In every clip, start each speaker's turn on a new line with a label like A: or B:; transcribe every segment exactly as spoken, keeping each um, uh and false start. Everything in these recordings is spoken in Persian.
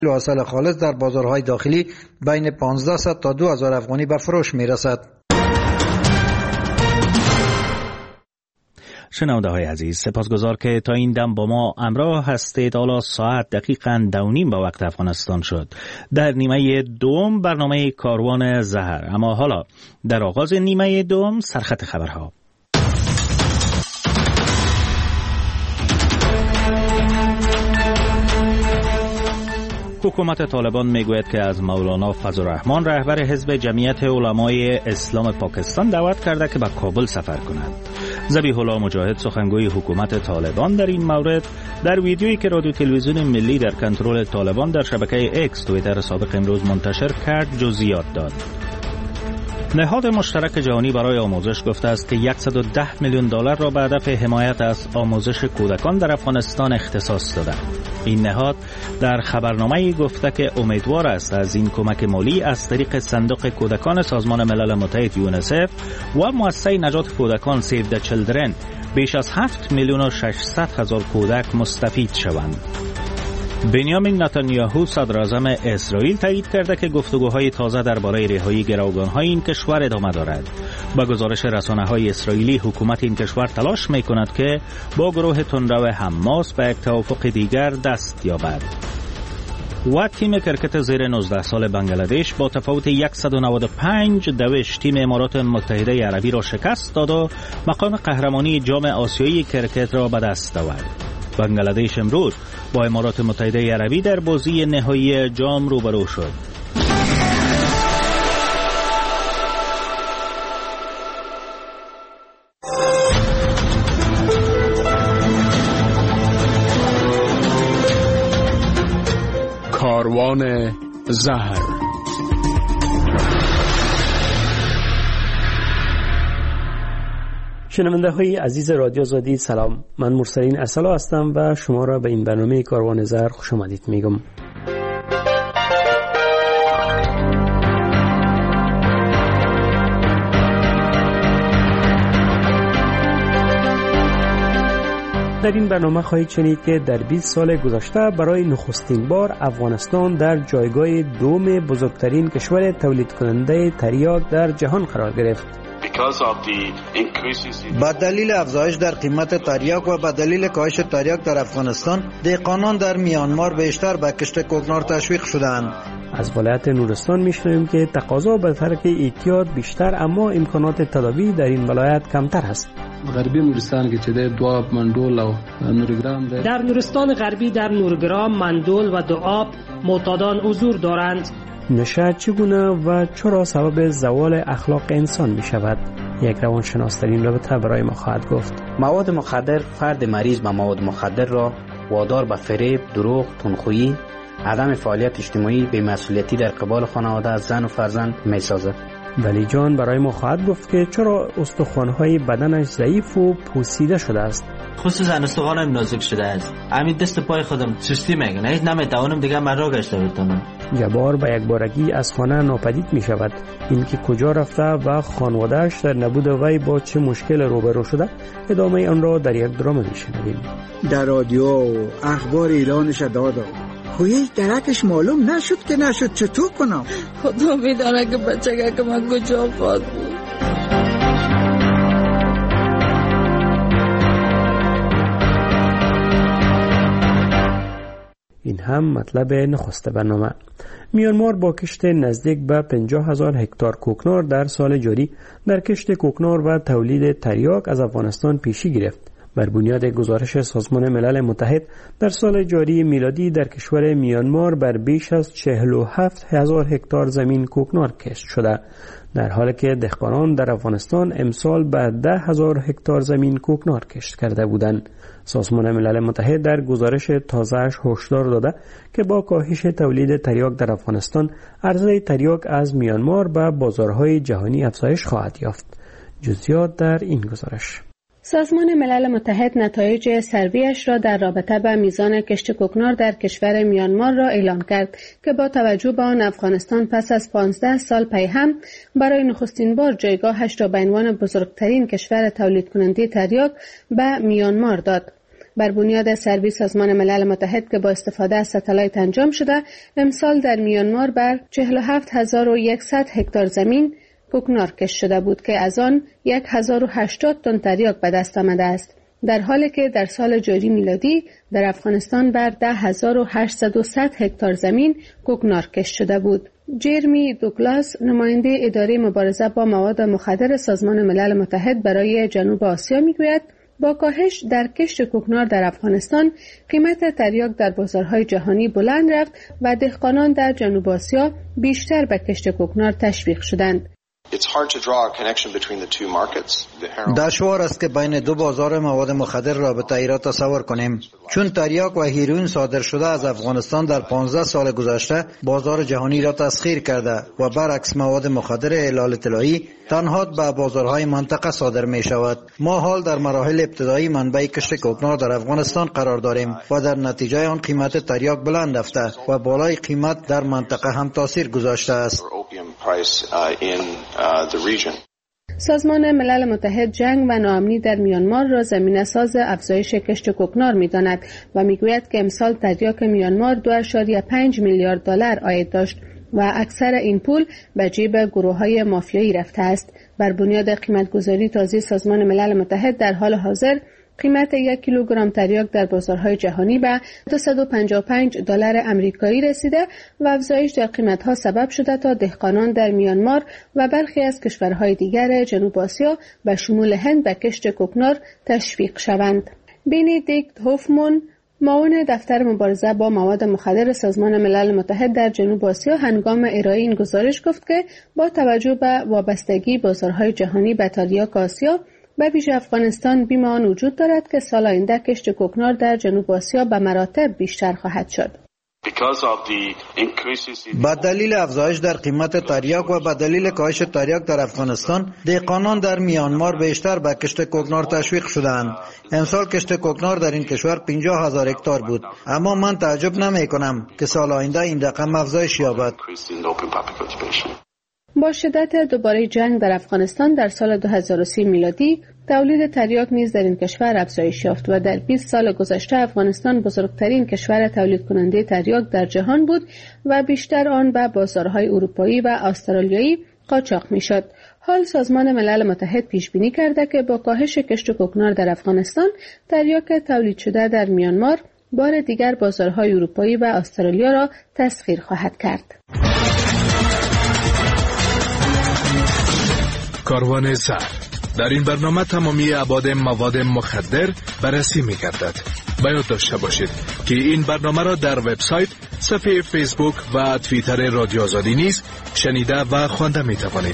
A: عسل خالص در بازارهای داخلی بین پانزده تا دو هزار افغانی به فروش می رسد.
B: شنونده های عزیز، سپاسگزار که تا این دم با ما همراه هستید. حالا ساعت دقیقاً دو نیم به وقت افغانستان شد. در نیمه دوم برنامه کاروان زهر. اما حالا در آغاز نیمه دوم سرخط خبرها. حکومت طالبان میگوید که از مولانا فضل الرحمن رهبر حزب جمعیت علمای اسلام پاکستان دعوت کرده که به کابل سفر کند. ذبیح الله مجاهد سخنگوی حکومت طالبان در این مورد در ویدیویی که رادیو تلویزیون ملی در کنترل طالبان در شبکه اکس توییتر سابق امروز منتشر کرد جزئیات داد. نهاد مشترک جهانی برای آموزش گفته است که صد و ده میلیون دلار را به هدف حمایت از آموزش کودکان در افغانستان اختصاص داده. این نهاد در خبرنامه‌ای گفته که امیدوار است از این کمک مالی از طریق صندوق کودکان سازمان ملل متحد یونیسف و مؤسسه نجات کودکان سیو د چیلدرن بیش از هفت میلیون و ششصد هزار کودک مستفید شوند. بنیامین نتانیاهو صدر اعظم اسرائیل تایید کرده که گفتگوهای تازه درباره رهایی گروگان‌های این کشور ادامه دارد. با گزارش رسانه‌های اسرائیلی، حکومت این کشور تلاش می‌کند که با گروه تندرو حماس به یک توافق دیگر دست یابد. و تیم کرکت زیر نوزده سال بنگلادش با تفاوت صد و نود و پنج دوش تیم امارات متحده عربی را شکست داد و مقام قهرمانی جام آسیایی کرکت را به دست آورد. بنگلادش امروز با امارات متحده عربی در بازی نهایی جام روبرو شد.
C: کاروان زهر.
D: شنونده های عزیز رادیو آزادی، سلام. من مرسلین ارسلا هستم و شما را به این برنامه کاروان زهر خوش آمدید میگم. در این برنامه خواهید شنید که در بیست سال گذشته برای نخستین بار افغانستان در جایگاه دوم بزرگترین کشور تولید کننده تریاک در جهان قرار گرفت.
A: با دلیل افزایش در قیمت تریاک و با دلیل کاهش تریاک در افغانستان، دهقانان در میانمار بیشتر به کشت کوکنار تشویق شدند.
D: از ولایت نورستان میشنویم که تقاضا به ترک اعتیاد بیشتر اما امکانات تداوی در این ولایت کمتر است.
E: غربی نورستان که چه دواب مندول و نورگرام ده.
F: در نورستان غربی در نورگرام مندول و دواب معتادان حضور دارند.
D: نشه چگونه و چرا سبب زوال اخلاق انسان می شود؟ یک روانشناس در این رابطه برای ما خواهد گفت.
G: مواد مخدر فرد مریض به مواد مخدر را وادار به فریب، دروغ، تندخویی، عدم فعالیت اجتماعی، بی‌مسئولیتی در قبال خانواده، زن و فرزند می سازد.
D: ولی جان برای ما خواهد گفت که چرا استخوان‌های بدنش ضعیف و پوسیده شده است.
H: خصوصا استخوانم نازک شده است. همین دست پای خودم سستی میگن. هیچ نمیتوانم دیگه من را گشته بتونم.
D: جبار به یک بارگی از خانه ناپدید می شود. این که کجا رفته و خانواده‌اش در نبود وی با چه مشکل روبرو شده، ادامه آن را در یک درام میشنویم.
I: در رادیو و اخبار اعلانش دادا. خویش درکش معلوم نشد که نشد، چطور کنم؟
J: خدا میدانه که بچه که من کجا خواهد بود.
D: این هم مطلب نخست برنامه. میانمار با کشت نزدیک به پنجاه هزار هکتار کوکنار در سال جاری در کشت کوکنار و تولید تریاک از افغانستان پیشی گرفت. بر بنیاد گزارش سازمان ملل متحد در سال جاری میلادی در کشور میانمار بر بیش از چهل و هفت هزار هکتار زمین کوکنار کشت شده، در حالی که دهقانان در افغانستان امسال به ده هزار هکتار زمین کوکنار کشت کرده بودند. سازمان ملل متحد در گزارش تازه‌اش هشدار داده که با کاهش تولید تریاک در افغانستان، عرضه تریاک از میانمار به بازارهای جهانی افزایش خواهد یافت. جزئیات در این گزارش.
K: سازمان ملل متحد نتایج سرویش را در رابطه با میزان کشت کوکنار در کشور میانمار را اعلام کرد که با توجه به آن افغانستان پس از پانزده سال پی هم برای نخستین بار جایگاهش را به عنوان بزرگترین کشور تولید کننده تریاک به میانمار داد. بر بنیاد سروی سازمان ملل متحد که با استفاده از ستلایت انجام شده، امسال در میانمار بر چهل و هفت هزار و صد هکتار زمین کوکنار کشت شده بود که از آن هزار و هشتاد تن تریاک به دست آمده است، در حالی که در سال جاری میلادی در افغانستان بر ده هزار و هشتصد و صد هکتار زمین کوکنار کشت شده بود. جرمی دوگلاس، نماینده اداره مبارزه با مواد مخدر سازمان ملل متحد برای جنوب آسیا میگوید با کاهش در کشت کوکنار در افغانستان، قیمت تریاک در بازارهای جهانی بلند رفت و دهقانان در جنوب آسیا بیشتر به کشت کوکنار تشویق شدند.
A: دشوار است که بین دو بازار مواد مخدر رابطه ای را تصور کنیم، چون تریاک و هیروئین صادر شده از افغانستان در پانزده سال گذشته بازار جهانی را تسخیر کرده و برعکس مواد مخدر هلال طلایی تنها به بازارهای منطقه صادر می شود. ما حال در مراحل ابتدایی منبع کشت کوکنار در افغانستان قرار داریم و در نتیجه آن قیمت تریاک بلند رفته و بالای قیمت در منطقه هم تاثیر گذاشته است.
K: سازمان ملل متحد جنگ و ناامنی در میانمار را زمینه ساز افزایش کشت کوکنار می‌داند و میگوید که امسال تریاک میانمار دو ممیز پنج میلیارد دلار عاید داشت و اکثر این پول به جیب گروه‌های مافیایی رفته است. بر بنیاد قیمت‌گذاری تازه سازمان ملل متحد در حال حاضر قیمت یک کیلوگرم تریاک در بازارهای جهانی به دویست و پنجاه و پنج دلار آمریکایی رسیده و افزایش در قیمت‌ها سبب شده تا دهقانان در میانمار و برخی از کشورهای دیگر جنوب آسیا به شمول هند به کشت کوکنار تشویق شوند. بندیکت هوفمان، معاون دفتر مبارزه با مواد مخدر سازمان ملل متحد در جنوب آسیا، هنگام ارائه این گزارش گفت که با توجه به وابستگی بازارهای جهانی به تریاک آسیا به ویژه افغانستان، بیم آن وجود دارد که سال آینده کشت کوکنار در جنوب آسیا به مراتب بیشتر خواهد شد.
A: با دلیل افزایش در قیمت تریاک و با دلیل کاهش تریاک در افغانستان، دهقانان در میانمار بیشتر به کشت کوکنار تشویق شدند. امسال کشت کوکنار در این کشور پنجاه هزار هکتار بود، اما من تعجب نمی کنم که سال آینده این رقم افزایش یابد.
K: با شدت دوباره جنگ در افغانستان در سال دو هزار و سی میلادی، تولید تریاک نیز در این کشور افزایش یافت و در بیست سال گذشته افغانستان بزرگترین کشور تولید کننده تریاک در جهان بود و بیشتر آن به بازارهای اروپایی و استرالیایی قاچاق میشد. حال سازمان ملل متحد پیش بینی کرده که با کاهش کشت کوکنار در افغانستان، تریاک تولید شده در میانمار بار دیگر بازارهای اروپایی و استرالیا را تسخیر خواهد کرد.
C: کاروان زر. در این برنامه تمامی ابعاد مواد مخدر بررسی می گردد. باید داشته باشید که این برنامه را در وبسایت، صفحه فیسبوک و توییتر رادیو آزادی نیز شنیده و خوانده می توانید.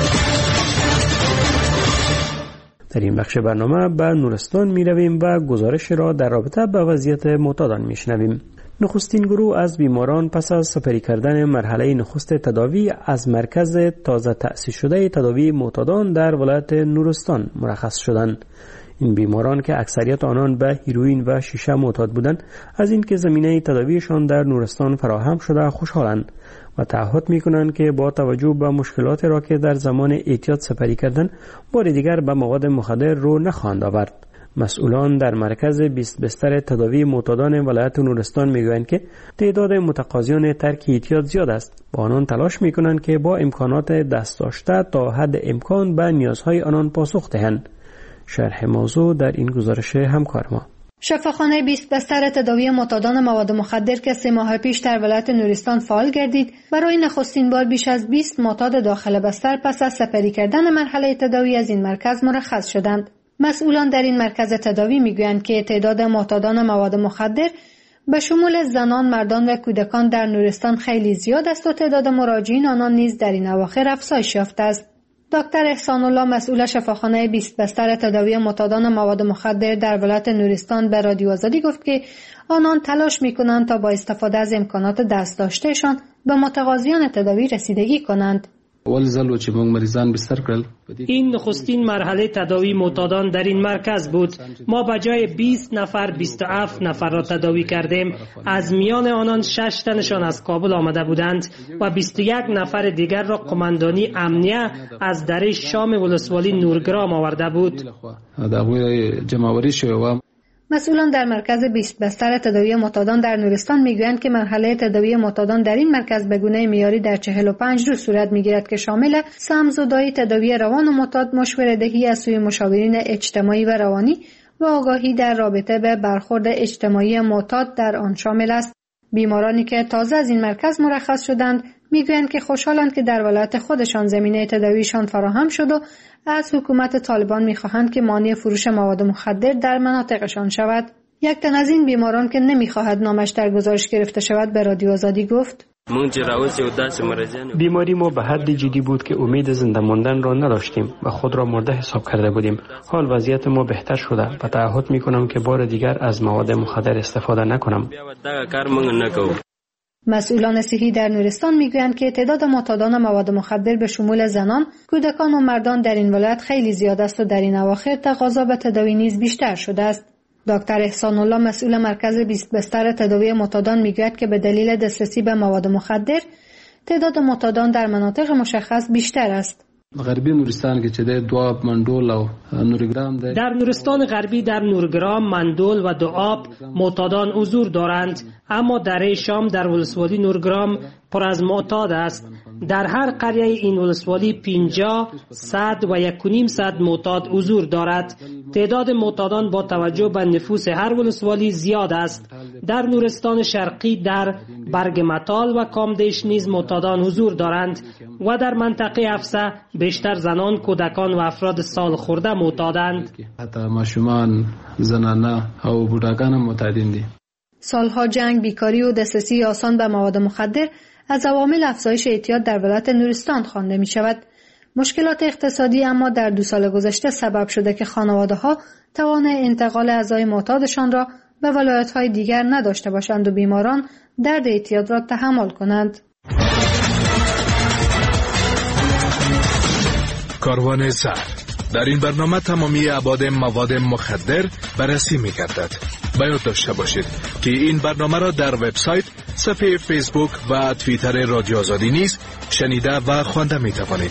D: در این بخش برنامه به نورستان می رویم و گزارش را در رابطه با وضعیت معتادان می شنویم. نخستین گروه از بیماران پس از سپری کردن مرحله نخست تداوی از مرکز تازه تأسیس شده تداوی معتادان در ولایت نورستان مرخص شدند. این بیماران که اکثریت آنان به هیروئین و شیشه معتاد بودند، از اینکه زمینه تداویشان در نورستان فراهم شده خوشحالند و تعهد می‌کنند که با توجه به مشکلات را که در زمان اعتیاد سپری کردند، بار دیگر به مواد مخدر رو نخواهند آورد. مسئولان در مرکز بیست بستر تداوی معتادان ولایت نورستان میگویند که تعداد متقاضیان ترک اعتیاد زیاد است. با آنان تلاش میکنند که با امکانات دست داشته تا حد امکان به نیازهای آنان پاسخ دهند. شرح موضوع در این گزارش همکار ما.
L: شفاخانه بیست بستر تداوی معتادان مواد مخدر که سه ماه پیش در ولایت نورستان فعال گردید، برای نخستین بار بیش از بیست معتاد داخل بستر پس از سپری کردن مرحله تداوی از این مرکز مرخص شدند. مسئولان در این مرکز تداوی میگویند که تعداد معتادان مواد مخدر به شمول زنان، مردان و کودکان در نورستان خیلی زیاد است و تعداد مراجعین آنان نیز در این اواخر افزایش یافته است. دکتر احسان الله، مسئول شفاخانه بیست بستر تداوی معتادان مواد مخدر در ولایت نورستان، به رادیو آزادی گفت که آنان تلاش میکنند تا با استفاده از امکانات دست داشتهشان به متقاضیان تداوی رسیدگی کنند.
F: این نخستین مرحله تداوی معتادان در این مرکز بود. ما به جای بیست نفر بیست و هفت نفر را تداوی کردیم. از میان آنان شش تنشان از کابل آمده بودند و بیست و یک نفر دیگر را قماندانی امنیه از دره شام ولسوالی نورگرام آورده بود.
L: مسئولان در مرکز بیست بستر تداوی معتادان در نورستان میگویند که مرحله تداوی معتادان در این مرکز به گونه معیاری در چهل و پنج روز صورت میگیرد که شامل سم‌زدایی، تداوی روان و معتاد، مشوره‌دهی از سوی مشاورین اجتماعی و روانی و آگاهی در رابطه به برخورد اجتماعی معتاد در آن شامل است. بیمارانی که تازه از این مرکز مرخص شدند میگویند که خوشحالند که در ولایت خودشان زمینه تداویشان فراهم شد و از حکومت طالبان میخواهند که مانع فروش مواد مخدر در مناطقشان شود. یک تن از این بیماران که نمیخواهد نامش در گزارش گرفته شود به رادیو آزادی گفت:
D: بیماری ما به حد جدی بود که امید زنده ماندن را نداشتیم و خود را مرده حساب کرده بودیم. حال وضعیت ما بهتر شده و تعهد میکنم که بار دیگر از مواد مخدر استفاده نکنم.
L: مسئولان صحی در نورستان میگویند که تعداد معتادان مواد مخدر به شمول زنان، کودکان و مردان در این ولایت خیلی زیاد است و در این اواخر تقاضا به تداوی نیز بیشتر شده است. دکتر احسان الله مسئول مرکز بیست بستر تداوی معتادان میگوید که به دلیل دسترسی به مواد مخدر تعداد معتادان در مناطق مشخص بیشتر است.
E: غربی نورستان که چه دواب، مندول و نورگرام ده.
F: در نورستان غربی در نورگرام، مندول و دواب معتادان حضور دارند، اما در شام در ولسوالی نورگرام پر از معتاد است. در هر قریه این ولسوالی پنجاه، صد و یک و نیم صد معتاد حضور دارد. تعداد معتادان با توجه به نفوس هر ولسوالی زیاد است. در نورستان شرقی در برگمتال و کامدیش نیز معتادان حضور دارند و در منطقه افسه بیشتر زنان، کودکان و افراد سال خورده معتادند.
E: حتی ماشومان، زنانه و بوډاګان هم معتادین دي.
L: سالها جنگ، بیکاری و دسترسی آسان به مواد مخدر از عوامل افزایش اعتیاد در ولایت نورستان خوانده می شود. مشکلات اقتصادی اما در دو سال گذشته سبب شده که خانواده‌ها توان انتقال اعضای معتادشان را به ولایت‌های دیگر نداشته باشند و بیماران درد اعتیاد را تحمل کنند.
C: کاروان زهر در این برنامه تمامی ابعاد مواد مخدر بررسی می‌گردد. باید داشته باشید که این برنامه را در وبسایت، صفحه فیسبوک و توییتر رادیو آزادی نیز شنیده و خوانده می‌توانید.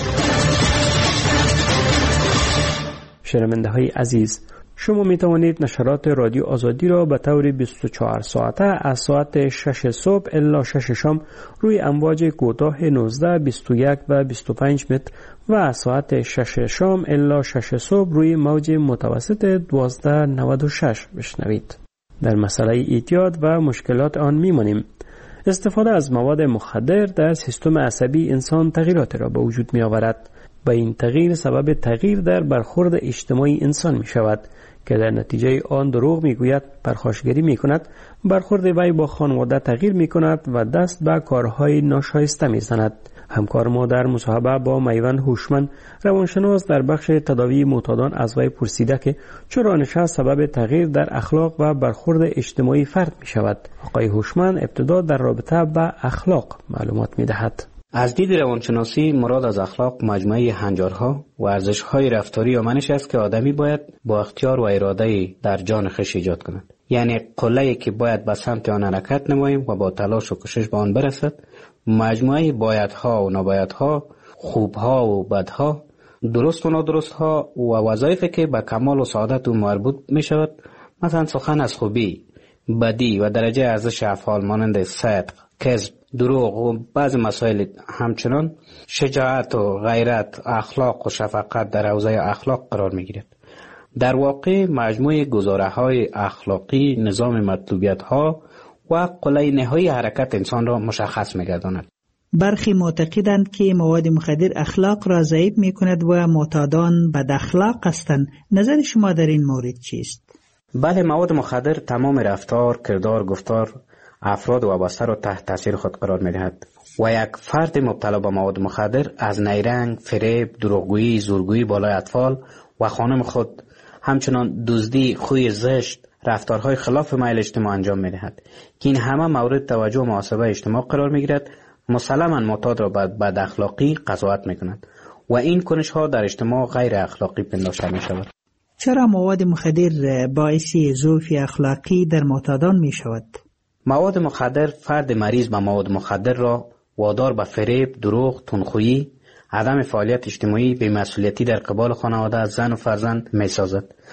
D: شنونده های عزیز، شما می توانید نشرات رادیو آزادی را به طور بیست و چهار ساعته از ساعت شش صبح الی شش شام روی امواج کوتاه نوزده، بیست و یک و بیست و پنج متر و از ساعت شش شام الی شش صبح روی موج متوسط دوازده نود و شش بشنوید. در مسئله اعتیاد و مشکلات آن میمانیم. استفاده از مواد مخدر در سیستم عصبی انسان تغییرات را به وجود می آورد. با این تغییر سبب تغییر در برخورد اجتماعی انسان می شود که در نتیجه آن دروغ می گوید، پرخاشگری می کند، برخورد وی با خانواده تغییر می کند و دست به کارهای ناشایسته می زند. همکار ما در مصاحبه با میوند هوشمند روانشناس در بخش تداوی معتادان از وی پرسیده که چرا نشست سبب تغییر در اخلاق و برخورد اجتماعی فرد می شود. آقای هوشمند ابتدا در رابطه با اخلاق معلومات می دهد.
G: از دید روانشناسی مراد از اخلاق مجموعه هنجارها و ارزش‌های رفتاری و منش است که آدمی باید با اختیار و اراده در جان خویش ایجاد کند. یعنی قله‌ای که باید به سمت آن حرکت نماییم و با تلاش و کوشش به آن برسد. مجموعه بایدها و نبایدها، خوبها و بدها، درست و نادرستها و وظایفی که به کمال و سعادت او مربوط می شود، مثلا سخن از خوبی، بدی و درجه ارزش افعال مانند صدق، کذب، دروغ و بعض مسائل، همچنان شجاعت و غیرت، اخلاق و شفقت در حوزه اخلاق قرار می گیرد. در واقع مجموعه گزاره‌های اخلاقی نظام مطلوبیت‌ها و قله نهایی حرکت انسان را مشخص می‌گرداند.
M: برخی معتقدند که مواد مخدر اخلاق را ضعیف می‌کند و معتادان بد اخلاق هستند. نظر شما در این مورد چیست؟
G: بله، مواد مخدر تمام رفتار، کردار، گفتار افراد وابسته را تحت تاثیر خود قرار می‌دهد و یک فرد مبتلا به مواد مخدر از نیرنگ، فریب، دروغگویی، زورگویی بالای اطفال و خانم خود، همچنان دزدی، خوی زشت، رفتارهای خلاف میل اجتماع انجام می‌دهد که این همه مورد توجه و محاسبه اجتماع قرار می‌گیرد. مسلماً معتاد را به بد اخلاقی قضاوت می‌کند و این کنش‌ها در اجتماع غیر اخلاقی پنداشته می‌شود.
M: چرا مواد مخدر باعث ضعف اخلاقی در معتادان می‌شود؟
G: مواد مخدر فرد مریض به مواد مخدر را وادار به فریب، دروغ، تندخویی، عدم فعالیت اجتماعی، بی‌مسئولیتی در قبال خانواده، زن و فرزند می‌سازد.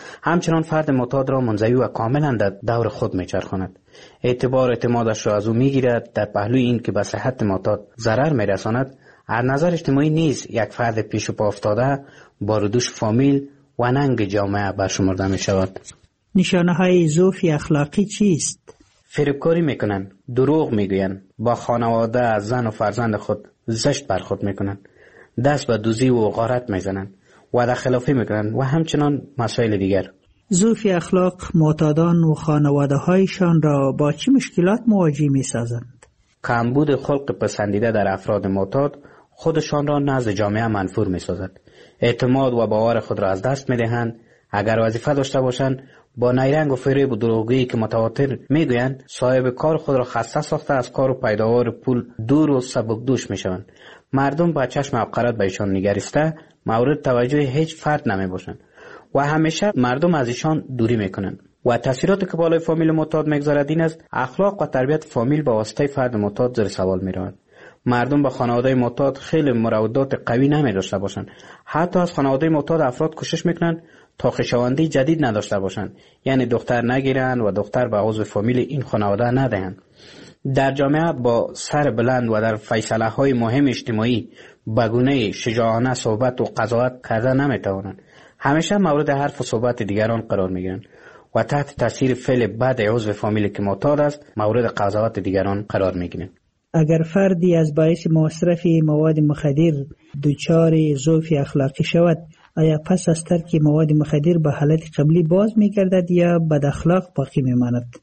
G: همچنان فرد معتاد را منزوی و کاملا در دور خود میچرخاند. اعتبار اعتمادش را از او میگیرد. در پهلوی این که به صحت معتاد ضرر میرساند، از نظر اجتماعی نیز یک فرد پیش پا افتاده بارودوش فامیل و ننگ جامعه برشمرده می شود.
M: نشانه های ضعف اخلاقی چیست؟
G: فریبکاری میکنن، دروغ میگوین، با خانواده از زن و فرزند خود زشت برخورد میکنن، دست به دوزی و غارت میزنن، وعده خلافی میکنن و همچنان مسائل دیگر.
M: ضعف اخلاق معتادان و خانواده هایشان را با چه مشکلات مواجه میسازند؟
G: کمبود خلق پسندیده در افراد معتاد خودشان را نزد جامعه منفور میسازد. اعتماد و باور خود را از دست میدهند. اگر وظیفه داشته باشند با نیرنگ و فریب و دروغگویی که متواتر میگویند صاحب کار خود را خسته ساخته از کار و پیداوار پول دور و سبکدوش میشوند. مردم با چشم حقارت به ایشان نگریسته مورد توجه هیچ فرد نمی باشند و همیشه مردم از ایشان دوری میکنند. و تاثیراتی که بالای فامیل معتاد میگذارد این است: اخلاق و تربیت فامیل با واسطه فرد معتاد زیر سوال میروند. مردم با خانواده معتاد خیلی مراودات قوی نمی داشته باشند. حتی از خانواده معتاد افراد کوشش میکنند تا خویشاوندی جدید نداشته باشند، یعنی دختر نگیرند و دختر به عضو فامیل این خانواده ندهند. در جامعه با سر بلند و در فیصله های مهم اجتماعی به گونه شجاعانه صحبت و قضاوت کرده نمیتوانند. همیشه مورد حرف و صحبت دیگران قرار میگیرند و تحت تاثیر فعل بد عضو فامیل که معتاد است مورد قضاوت دیگران قرار میگیرند.
M: اگر فردی از باعث مصرف مواد مخدر دچار ضعف اخلاقی شود، آیا پس از ترک مواد مخدر به حالت قبلی باز میگردد یا بد اخلاق باقی میماند؟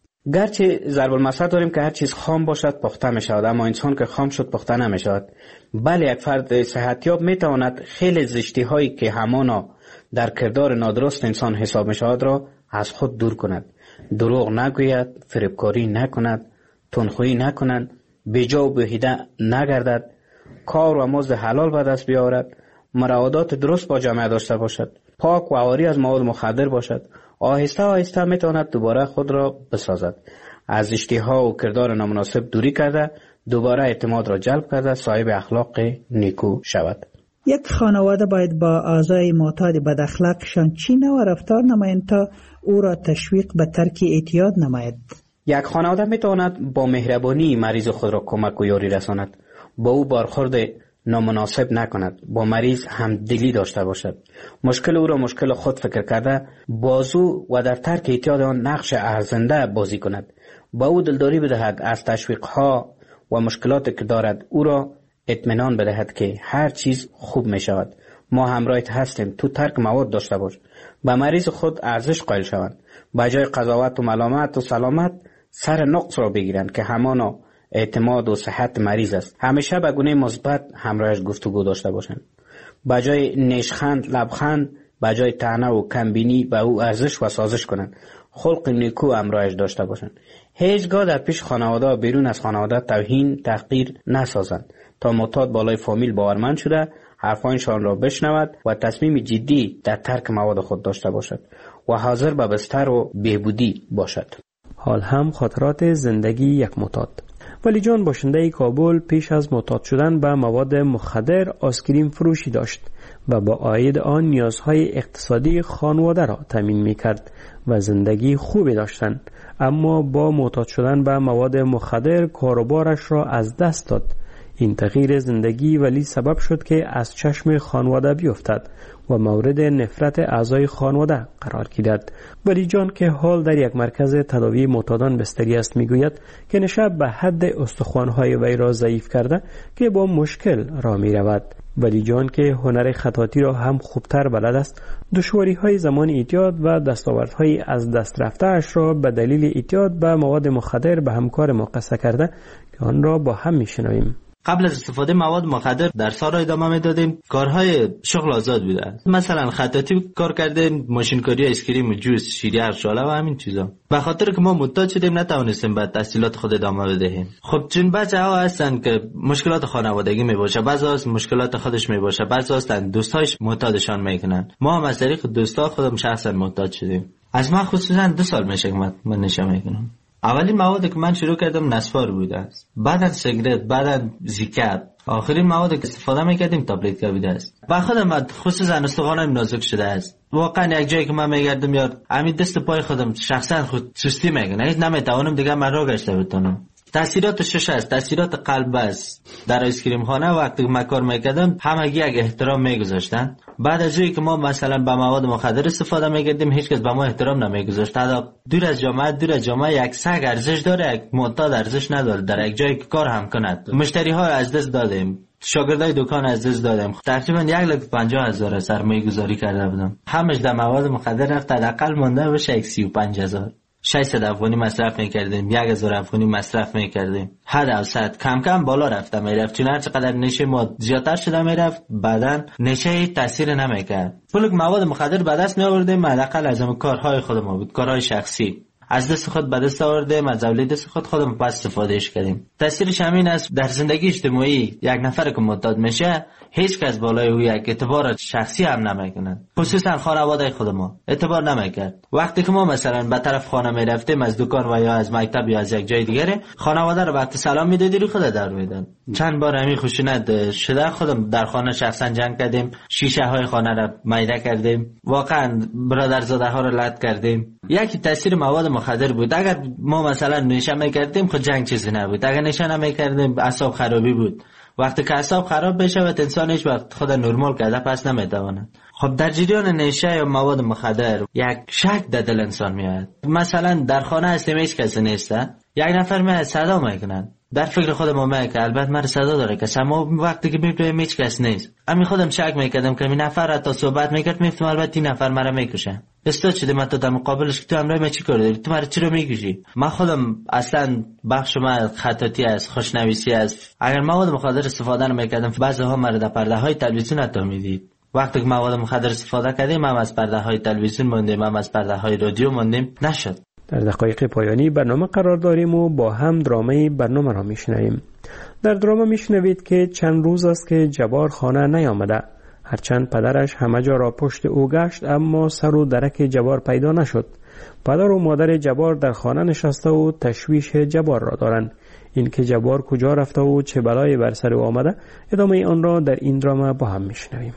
G: گرچه ضرب المثل داریم که هر چیز خام باشد پخته می شود، اما انسان که خام شد پخته نمی شود. بله، یک فرد صحتیاب می تواند خیلی زشتی هایی که همانا در کردار نادرست انسان حساب می شود را از خود دور کند. دروغ نگوید، فریبکاری نکند، تندخویی نکند، بیجا و بیهوده نگردد، کار و مزد حلال به دست بیاورد، مراودات درست با جامعه داشته باشد، پاک و عاری از مواد مخدر باشد. آهسته آهسته میتواند دوباره خود را بسازد. از زشتی‌ها و کردار نامناسب دوری کرده دوباره اعتماد را جلب کرده صاحب اخلاق نیکو شود.
M: یک خانواده باید با اعضای معتاد بد اخلاقشان چی نوع رفتار نمایند تا او را تشویق به ترک اعتیاد نماید؟
G: یک خانواده میتواند با مهربانی مریض خود را کمک و یاری رساند، با او برخورد نامناسب نکند، با مریض همدلی داشته باشد، مشکل او را مشکل خود فکر کرده بازو و در ترک اعتیاد آن نقش ارزنده بازی کند، با او دلداری بدهد، از تشویقها و مشکلاتی که دارد او را اطمینان بدهد که هر چیز خوب می شود، ما همراهت هستیم، تو ترک مواد داشته باش. به مریض خود ارزش قائل شوند، به جای قضاوت و ملامت و سلامت سر نقص را بگیرند که همانا اعتماد و صحت مریض است. همیشه به گونه مثبت همراهش گفتگو داشته باشند. به جای نیشخند لبخند، به جای طعنه و کمبینی به او ارزش و سازش کنند. خلق نیکو همراهش داشته باشند. هیچگاه در پیش خانواده و بیرون از خانواده توهین تحقیر نسازند تا معتاد بالای فامیل باورمند شده حرفانشان را بشنود و تصمیم جدی در ترک مواد خود داشته باشد و حاضر به بستر و بهبودی باشد.
D: حال هم خاطرات زندگی یک معتاد. ولی جان باشنده کابل پیش از معتاد شدن به مواد مخدر آیسکریم فروشی داشت و با عاید آن نیازهای اقتصادی خانواده را تامین می‌کرد و زندگی خوبی داشتند. اما با معتاد شدن به مواد مخدر کاروبارش را از دست داد. این تغییر زندگی ولی سبب شد که از چشم خانواده بیفتد و مورد نفرت اعضای خانواده قرار گیرد. ولی جان که حال در یک مرکز تداوی معتادان بستری است میگوید که نشب به حد استخوان‌های وی را ضعیف کرده که با مشکل را می رود. ولی جان که هنر خطاطی را هم خوبتر بلد است، دشواری‌های زمان اعتیاد و دستاوردهای از دست رفته‌اش را به دلیل اعتیاد به مواد مخدر به همکار ما قصه کرده که آن را با هم میشنویم.
H: قبل از استفاده مواد مخدر در سال ادامه میدادیم، کارهای شغل آزاد بوده، مثلا خطاطی کار کردیم، ماشینکاری، آیسکریم و جوس، شیری ارشاله و همین چیزا. به خاطر که ما معتاد شدیم نتوانستیم به تحصیلات خود ادامه بدهیم. خب چون بچه‌ها هستن که مشکلات خانوادگی میباشه، بعضی مشکلات خودش میباشه، بعضی هستن دوستاش معتادشان میکنن. ما هم از طریق دوستا خودم شخصا معتاد شدیم. از من خصوصا دو سال میشه که من نشه میکنم. اولین موادی که من شروع کردم نسوار بوده است، بعدن سیگرت، بعدن زیکر، آخرین مواد که استفاده میکردیم تابلت کبیده است. با خودم خصوصا استخوانم نازک شده است. واقعا یک جایی که من میگردم یار همین دست پای خودم شخصا خود سستی میکنه، هیچ نمیتوانم دیگه من راه گشته بتونم. تاثیرات شش است، تاثیرات قلب است. در آیسکریم خانه وقتی ما کار میکردم همگی یک احترام میگذاشتن. بعد از اینکه ما مثلا با مواد مخدر استفاده میکردیم هیچ کس به ما احترام نمیگذاشت. حالا دور از جامعه دور از جامعه یک سگ ارزش داره، یک معتاد ارزش نداره. در یک جایی که کار هم کند مشتری ها از دست دادیم، شاگردای دکان از دست دادم. تقریبا یک لک پنجاه هزار سرمایه گذاری کرده بودم، همش در مواد مخدر رفت. حداقل مونده بشه یک سی و پنج هزار. ششصد افغانی مصرف میکردیم، یک هزار افغانی مصرف میکردیم. حد اوسط کم کم بالا رفته میرفت، چون هر چقدر نشه ما زیادتر شده میرفت بعدن نشه تاثیر نمیکرد. پولک مواد مخدر به دست میآوردیم، حداقل از هم کارهای خودم بود، کارهای شخصی از دست خود به دست آوردیم، از اولید دست خود خودم پس استفادهش کردیم. تاثیرش همین است در زندگی اجتماعی یک نفر که معتاد میشه هیچ کس بالای او یک اعتبار شخصی هم نمیکنه، خصوصا خانواده خود ما اعتبار نمیکرد. وقتی که ما مثلا به طرف خانه میرفتیم از دکان و یا از مکتب یا از یک جای دیگه، خانواده رو وقتی سلام میدادی رو خود در میدن. چند بار همین خشونت شده، خودم در خانه شخصا جنگ کردیم، شیشه های خانه رو میده کردیم، واقعا برادرزاده ها رو لط کردیم. یکی تاثیر مواد مخدر بود. اگر ما مثلا نشه میکردیم خود جنگ چیزی نبود، اگر نشه نمیکردیم اعصاب خرابی بود. وقتی که اعصاب خراب بشه و انسان هیچ وقت خود نرمال کرده پس نمیتونه. خب در جریان نشه یا مواد مخدر یک شک در دل انسان میاد. مثلا در خانه هستیم هیچ کسی نیسته، یک نفر میاد صدا میکنن، در فکر خودم اومد که البته من صدا داره کسی، اما وقتی که میبینم هیچ کس نیست، همین خودم شک میکردم که این نفر تا صحبت میکرد میفتم البته این نفر مرا میکشه. استاد شده من تو در مقابلش که تو امروز من چی کار داری، تو مرا چرا میکشی؟ من خودم اصلا بخش من خطاطی است، خوشنویسی است. اگر مواد مخدر استفاده نمیکردم بعضی ها مرا در پرده های تلویزیون حتی میدید. وقتی که مواد مخدر استفاده کردیم هم از پرده های تلویزیون موندیم، هم از پرده های رادیو موندیم، نشد.
D: در دقایق پایانی برنامه قرار داریم و با هم درامه برنامه را میشنویم. در درامه میشنوید که چند روز است که جبار خانه نیامده، هرچند پدرش همه جا را پشت او گشت اما سر و درک جبار پیدا نشد. پدر و مادر جبار در خانه نشسته و تشویش جبار را دارند. این که جبار کجا رفته و چه بلایی بر سر او آمده، ادامه آن را در این درامه با هم میشنویم.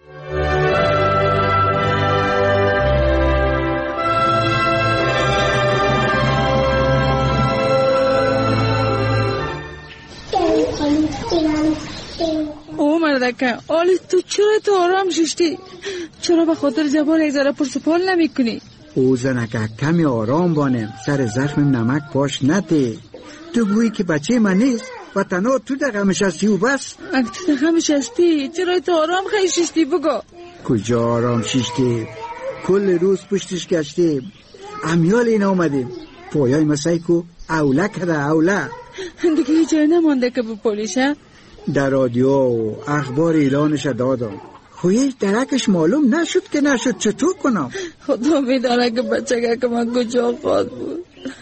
J: او مردکه آلی تو چرا تو آرام ششتی؟ چرا به خاطر جبار یک ذره پرسپال نمی کنی؟
I: او زنکه کمی آرام بانم، سر زخم نمک پاش نده. تو گویی که بچه من نیست و تنها تو در غمش هستی و بس.
J: اگه تو در غمش هستی چرا تو آرام خیلی ششتی؟ بگو
I: کجا آرام ششتی؟ کل روز پشتش گشتیم، امیال این آمدیم، پایای مسایکو اوله کده اوله.
J: دیگه هیچ جای نمانده که بپولیشه؟
I: در رادیو و اخبار اعلانش دادم، خویش درکش معلوم نشد که نشد، چطور کنم؟
J: خدا میدانه که بچه که من کجا خواهد بود،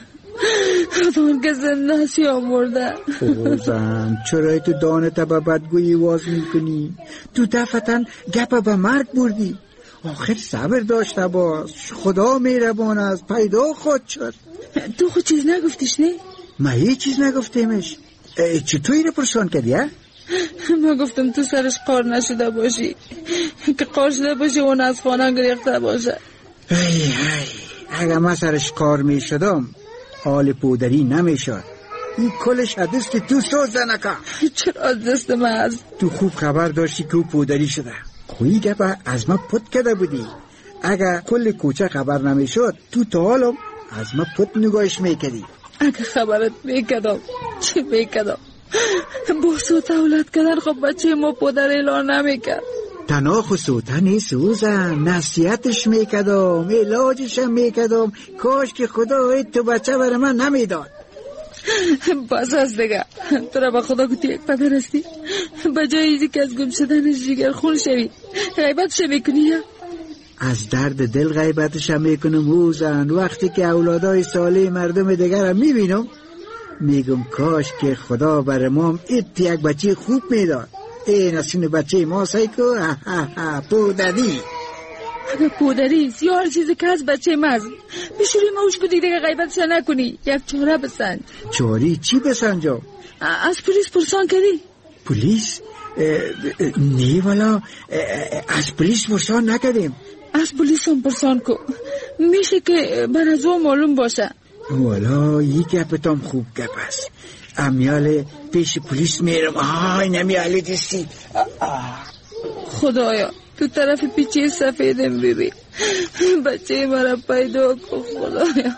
J: خدا که زنده هست یا مرده.
I: خوزن چرا تو دانتا به بدگویی واز میکنی؟ تو دفتن گپا به مرگ بردی، آخر صبر داشته باش، خدا میربان است، پیدا خود شد.
J: تو خود چیز نگفتیش نه؟
I: من هیچ چیز نگفتیمش. چطور اینو پرسان کردی ها؟
J: من گفتم تو سرش قار نشده باشی، که قار شده باشی اون از خانه گریخته باشه.
I: ای ای اگه من سرش کار می شدم حال پودری نمی شد. این کلش حدث که تو سوز زنکا.
J: چرا از دست من هست؟
I: تو خوب خبر داشتی که او پودری شده، خویی گفت از من پت کده بودی. اگه کل کوچه خبر نمی شد تو تا حالم از من پت نگاهش می کردی.
J: اگه خبرت می کدم چی می کدم؟ با سوت اولاد کردن خب بچه ما پدر اعلان نمیکرد.
I: تنها خصوصا نیست سوزن، نصیحتش میکردم، علاجشم میکردم، کاش که خدا تو بچه برای من نمیداد.
J: بس هست دیگه، تو را با خدا که تو یک پدر هستی به جای ایزی که از گم شدنش جگر خون شوی غیبتش میکنی.
I: از درد دل غیبتشم میکنم اوزن. وقتی که اولادای ساله مردم دیگر هم میبینم میگم کاش که خدا برای ما ایت یک بچه خوب میداد. این اصین بچه ما سایکو پودری.
J: اگه پودری یا هر چیزی که از بچه ماست بشوری موش کدی دیگه غیبتش نکنی. یک چاره بسنج.
I: چاری چی بسنجم؟
J: از پلیس پرسان کردی؟
I: پلیس؟ نه والا، از پلیس پرسان نکردیم.
J: از پلیس هم پرسان کو، میشه که بر از او معلوم باشه.
I: والا یک گپتام خوب گپ است. امیال پیش پلیس میرم. آهای نمیالی دستی.
J: خدایا تو طرف پیچه سفیدم ببین، بچه مرا پیدا کن خدایا.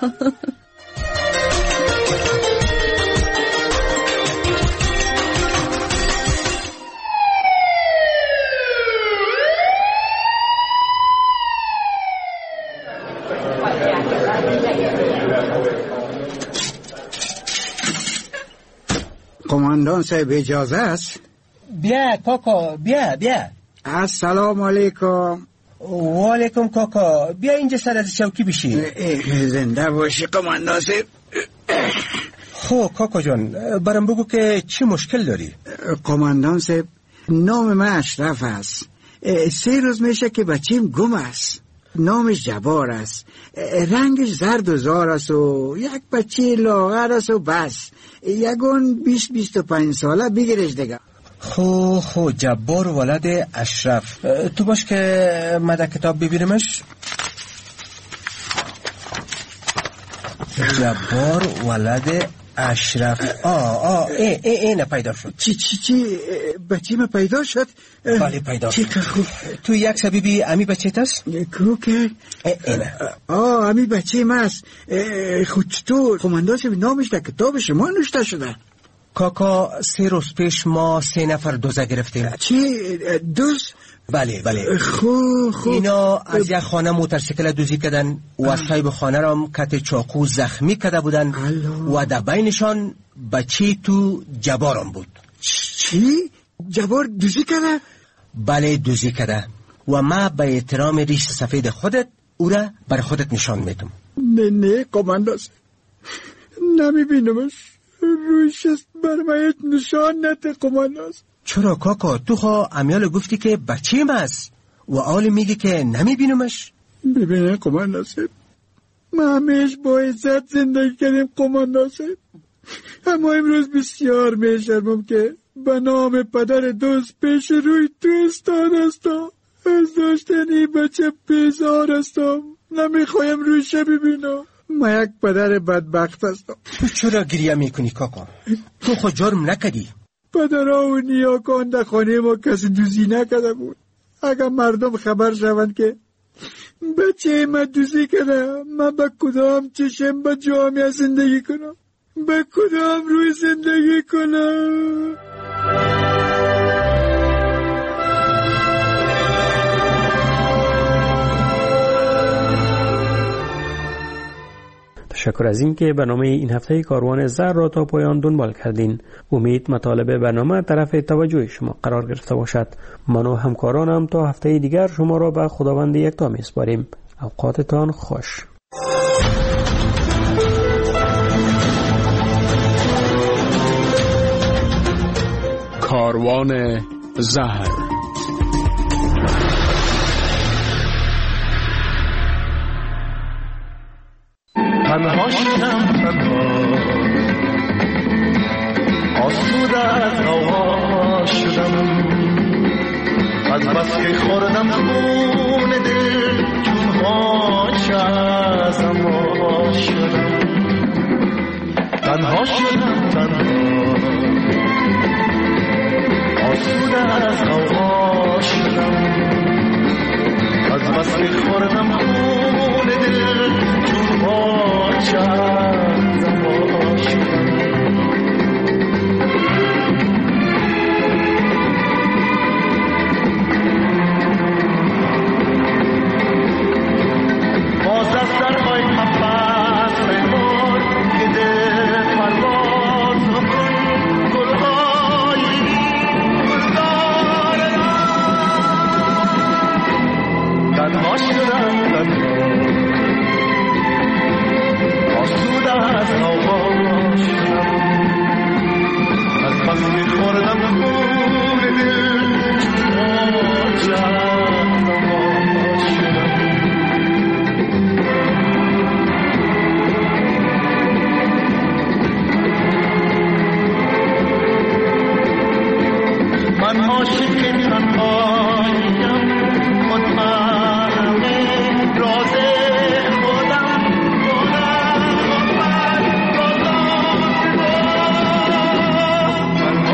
I: قماندان صاحب اجازه است؟
N: بیا کاکا، بیا بیا.
I: السلام علیکم.
N: و علیکم کاکا، بیا اینجا سر از چوکی بشی.
I: زنده باشی قماندان صاحب.
N: خب کاکا جان، برام بگو که چی مشکل داری؟
I: قماندان صاحب، نام من اشرف است. سه روز میشه که بچیم گم است. نامش جبار است، رنگش زرد و زار است و یک بچه لاغر است و بس. یکون بیست بیست و پنج ساله بگیرش دیگه.
N: خو خو جبار ولد اشرف. تو باش که مده کتاب ببینمش. جبار ولد اشرف. آه آه ای ای ای نه پیدا شد.
I: چی چی چی بچه ما پیدا شد؟
N: بله پیدا شد. تو یک سبیبی امی بچه تست؟
I: کو که؟
N: اینه.
I: آه امی بچه ما است. خود تو قماندان صاحب نامش در کتاب شما نوشته شده.
N: کاکا سه روز پیش ما سه نفر دوزه گرفتیم.
I: چی دوز؟
N: بله بله.
I: خو خو
N: اینا از یک خانه موتورسیکل دوزی کردن و صاحب خانه را کت چاقو زخمی کرده بودن و در بینشان بچه تو جبارم بود.
I: چی؟ جبار دوزی کرده؟
N: بله دوزی کرده و ما به احترام ریش سفید خودت او را بر خودت نشان میدم.
I: نه نه قماندان نمی بینمش. رویش است برمایت نشان نده قماندان.
N: چرا کاکا؟ تو خواه امیال گفتی که بچیم است و آل میگی که نمی بینمش.
I: ببینه قماندان صاحب، ما همیش با عزت زندگی کردیم قماندان صاحب، اما امروز بسیار میشرمم که به نام پدر دوست پیش روی تو استاد هستم. از داشتن این بچه بیزار هستم، نمیخوایم رویش ببینم. ما یک پدر بدبخت هستم.
N: تو چرا گریه میکنی کاکا؟ تو خود جرم نکردی.
I: پدرها و نیاکان در خانه ما کسی دوزی نکرده بود. اگر مردم خبر شوند که بچه ما دوزی کرده، من به کدام چشم به جامعه زندگی کنم؟ به کدام روی زندگی کنم؟
D: تشکر از این که برنامه این هفته کاروان زر را تا پایان دنبال کردین. امید مطالب برنامه طرف توجه شما قرار گرفته باشد. من و همکارانم تا هفته دیگر شما را به خداوند یکتا میسپاریم. اوقاتتان خوش.
C: کاروان زهر.
O: تنها شدم تنها، آسوده از هوا شدم، از بس که خوردم خون دل چون هاش ازم وا شدم. تنها شدم تنها، آسوده از هوا شدم، از بس که خوردم خون دل چون هاش ازم وا شدم. باز از درهای قفس ببار که دل پرواز بکن، گلهای گلزار تنها شدم تنها، آسوده من عاشق تنهاییم، مطمئن راز